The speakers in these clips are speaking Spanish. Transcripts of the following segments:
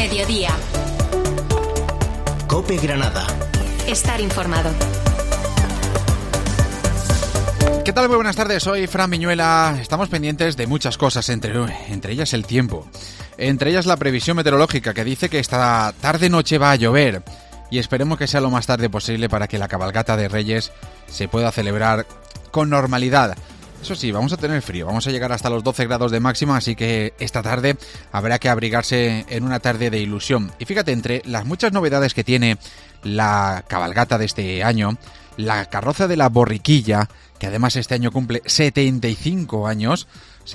Mediodía. COPE Granada. Estar informado. ¿Qué tal? Muy buenas tardes, soy Fran Viñuela. Estamos pendientes de muchas cosas, entre ellas el tiempo. Entre ellas la previsión meteorológica que dice que esta tarde-noche va a llover. Y esperemos que sea lo más tarde posible para que la cabalgata de Reyes se pueda celebrar con normalidad. Eso sí, vamos a tener frío, vamos a llegar hasta los 12 grados de máxima, así que esta tarde habrá que abrigarse en una tarde de ilusión. Y fíjate, entre las muchas novedades que tiene la cabalgata de este año, la carroza de la borriquilla, que además este año cumple 75 años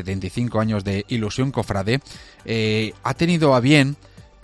de ilusión cofrade, ha tenido a bien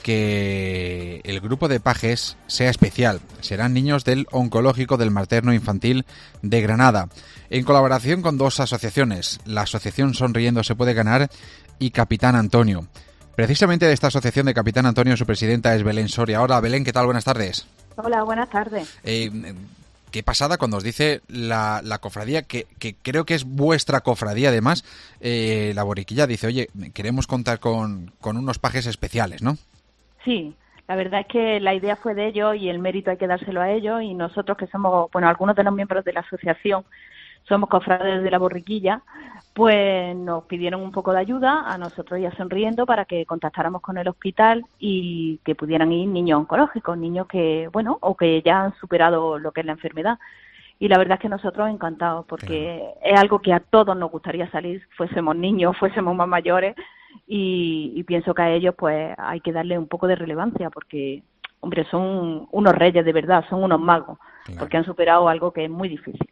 que el grupo de pajes sea especial. Serán niños del Oncológico del Materno Infantil de Granada, en colaboración con dos asociaciones, la Asociación Sonriendo se puede ganar y Capitán Antonio. Precisamente de esta asociación de Capitán Antonio, su presidenta es Belén Soria. Hola Belén, ¿qué tal? Buenas tardes. Hola, buenas tardes. Qué pasada cuando os dice la cofradía, que creo que es vuestra cofradía además, la borriquilla dice, oye, queremos contar con unos pajes especiales, ¿no? Sí, la verdad es que la idea fue de ellos y el mérito hay que dárselo a ellos, y nosotros que somos, bueno, algunos de los miembros de la asociación somos cofrades de la borriquilla, pues nos pidieron un poco de ayuda a nosotros y a Sonriendo para que contactáramos con el hospital y que pudieran ir niños oncológicos, niños que, bueno, o que ya han superado lo que es la enfermedad. Y la verdad es que nosotros encantados, porque es algo que a todos nos gustaría salir, fuésemos niños, fuésemos más mayores, y pienso que a ellos pues hay que darle un poco de relevancia, porque, hombre, son unos reyes de verdad, son unos magos, claro, porque han superado algo que es muy difícil.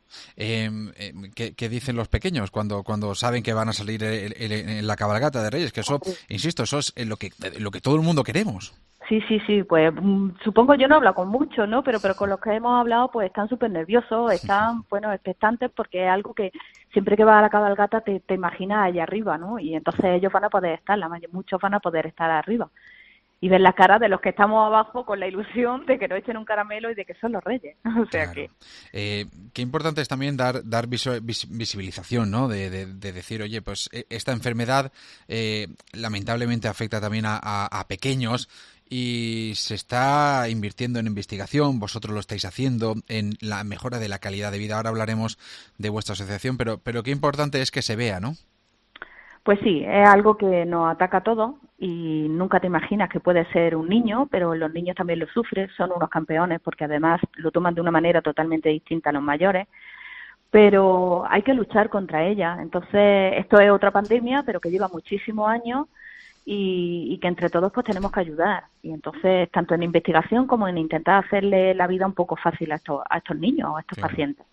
¿Qué dicen los pequeños cuando saben que van a salir en la cabalgata de Reyes? Que eso, insisto, eso es lo que todo el mundo queremos. Sí, pues supongo, yo no he hablado con muchos, ¿no? Pero con los que hemos hablado, pues están súper nerviosos, están, bueno, expectantes, porque es algo que siempre que vas a la cabalgata te imaginas allá arriba, ¿no? Y entonces ellos van a poder estar, muchos van a poder estar arriba. Y ver las caras de los que estamos abajo con la ilusión de que nos echen un caramelo y de que son los reyes. O sea, claro. Qué importante es también dar visibilización, ¿no? De decir, oye, pues esta enfermedad lamentablemente afecta también a pequeños, y se está invirtiendo en investigación, vosotros lo estáis haciendo, en la mejora de la calidad de vida. Ahora hablaremos de vuestra asociación, pero qué importante es que se vea, ¿no? Pues sí, es algo que nos ataca a todos y nunca te imaginas que puede ser un niño, pero los niños también lo sufren, son unos campeones porque además lo toman de una manera totalmente distinta a los mayores, pero hay que luchar contra ella. Entonces, esto es otra pandemia, pero que lleva muchísimos años y que entre todos pues tenemos que ayudar. Y entonces, tanto en investigación como en intentar hacerle la vida un poco fácil a estos niños, a estos pacientes.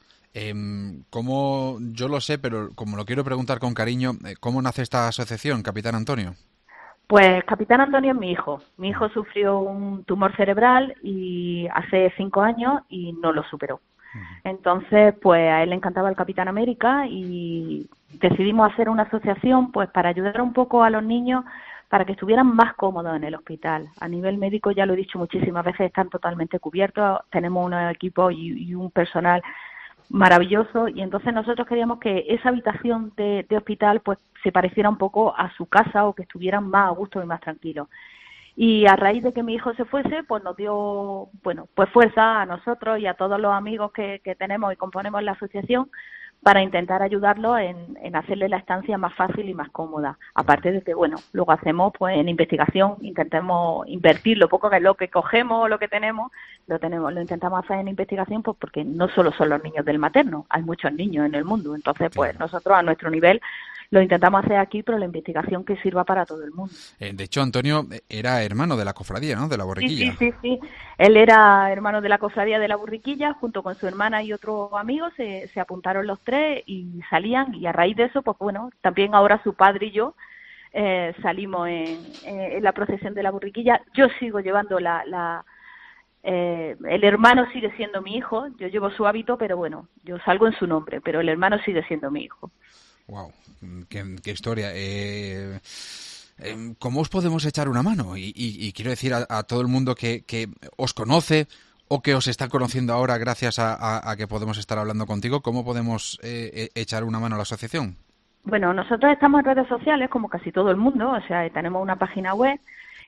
Como yo lo sé, pero como lo quiero preguntar con cariño, ¿cómo nace esta asociación, Capitán Antonio? Pues Capitán Antonio es mi hijo. Mi hijo sufrió un tumor cerebral y hace 5 años y no lo superó. Entonces, pues a él le encantaba el Capitán América y decidimos hacer una asociación pues para ayudar un poco a los niños para que estuvieran más cómodos en el hospital. A nivel médico, ya lo he dicho muchísimas veces, están totalmente cubiertos, tenemos un equipo y un personal maravilloso, y entonces nosotros queríamos que esa habitación de hospital pues se pareciera un poco a su casa, o que estuvieran más a gusto y más tranquilos. Y a raíz de que mi hijo se fuese, pues nos dio, bueno, pues fuerza a nosotros y a todos los amigos que tenemos y componemos la asociación para intentar ayudarlos en hacerle la estancia más fácil y más cómoda. Aparte de que, bueno, luego hacemos pues en investigación, intentemos invertir lo poco que lo que cogemos o lo que tenemos, lo intentamos hacer en investigación, pues porque no solo son los niños del materno, hay muchos niños en el mundo. Entonces, pues nosotros a nuestro nivel lo intentamos hacer aquí, pero la investigación que sirva para todo el mundo. De hecho, Antonio era hermano de la cofradía, ¿no? De la borriquilla. Sí. Él era hermano de la cofradía de la borriquilla, junto con su hermana y otro amigo, se apuntaron los tres y salían, y a raíz de eso, pues bueno, también ahora su padre y yo salimos en la procesión de la borriquilla. Yo sigo llevando el hermano sigue siendo mi hijo, yo llevo su hábito, pero bueno, yo salgo en su nombre, pero el hermano sigue siendo mi hijo. Wow, qué historia. ¿Cómo os podemos echar una mano? Y quiero decir a todo el mundo que os conoce o que os está conociendo ahora gracias a que podemos estar hablando contigo, ¿cómo podemos echar una mano a la asociación? Bueno, nosotros estamos en redes sociales como casi todo el mundo, o sea, tenemos una página web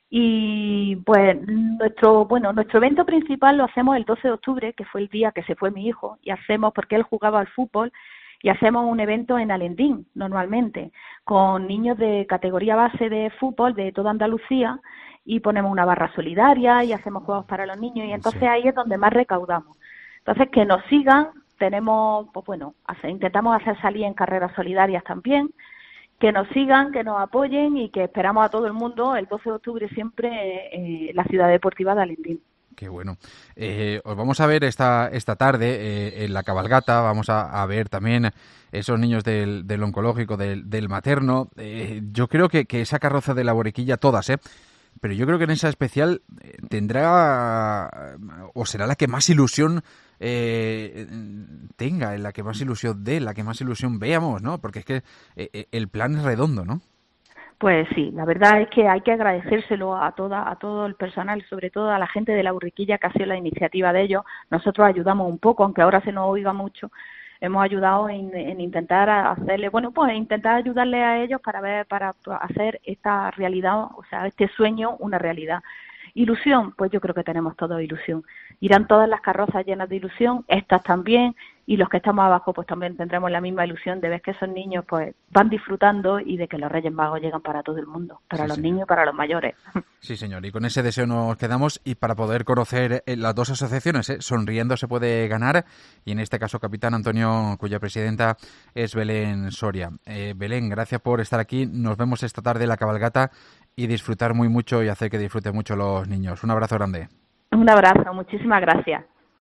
Y pues nuestro evento principal lo hacemos el 12 de octubre, que fue el día que se fue mi hijo, y hacemos, porque él jugaba al fútbol, y hacemos un evento en Alendín, normalmente, con niños de categoría base de fútbol de toda Andalucía, y ponemos una barra solidaria y hacemos juegos para los niños, y entonces Sí. ahí es donde más recaudamos. Entonces, que nos sigan, tenemos, pues bueno, intentamos hacer salir en carreras solidarias también, que nos sigan, que nos apoyen y que esperamos a todo el mundo el 12 de octubre siempre en la Ciudad Deportiva de Alendín. Qué bueno. Os vamos a ver esta tarde en la cabalgata, vamos a ver también esos niños del oncológico, del materno. Yo creo que esa carroza de la Borriquilla, todas, pero yo creo que en esa especial tendrá o será la que más ilusión tenga, en la que más ilusión dé, la que más ilusión veamos, ¿no? Porque es que el plan es redondo, ¿no? Pues sí, la verdad es que hay que agradecérselo a todo el personal, sobre todo a la gente de la Borriquilla que ha sido la iniciativa de ellos. Nosotros ayudamos un poco, aunque ahora se nos oiga mucho. Hemos ayudado en intentar hacerle, intentar ayudarle a ellos para hacer esta realidad, o sea, este sueño una realidad. Ilusión, pues yo creo que tenemos todos ilusión. Irán todas las carrozas llenas de ilusión, estas también, y los que estamos abajo pues también tendremos la misma ilusión de ver que esos niños pues van disfrutando y de que los Reyes Magos llegan para todo el mundo, para los niños y para los mayores. Sí, señor, y con ese deseo nos quedamos, y para poder conocer las dos asociaciones, Sonriendo se puede ganar, y en este caso Capitán Antonio, cuya presidenta es Belén Soria. Belén, gracias por estar aquí, nos vemos esta tarde en la cabalgata y disfrutar mucho y hacer que disfruten mucho los niños. Un abrazo grande. Un abrazo, muchísimas gracias.